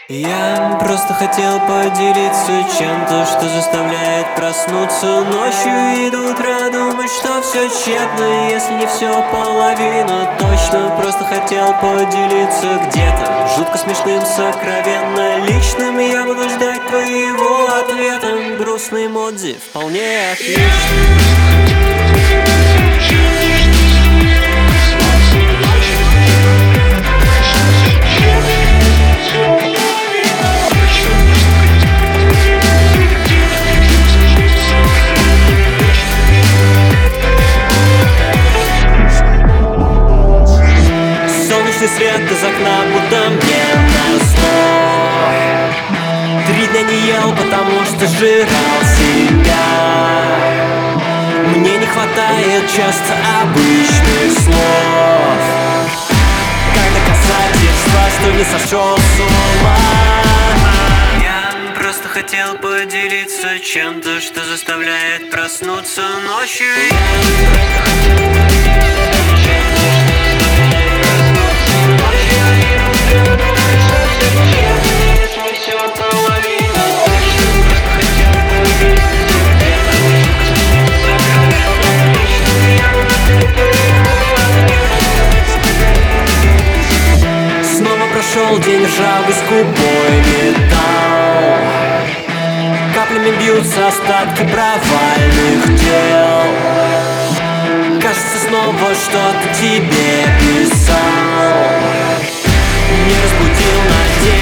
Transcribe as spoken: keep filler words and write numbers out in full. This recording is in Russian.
Я просто хотел поделиться чем-то, что заставляет проснуться ночью и до утра думать, что все тщетно, если не все половина. Точно просто хотел поделиться где-то жутко смешным, сокровенно личным. Я буду ждать твоего ответа. Грустный эмодзи вполне отлично. Свет из окна, будто мне назло. Три дня не ел, потому что жрал себя. Мне не хватает часто обычных слов. Как доказательство, что не сошел с ума. Я просто хотел поделиться чем-то, что заставляет проснуться ночью. Прошел день ржавый, скупой металл. Каплями бьются остатки провальных дел. Кажется, снова что-то тебе писал. Не разбудил надежд.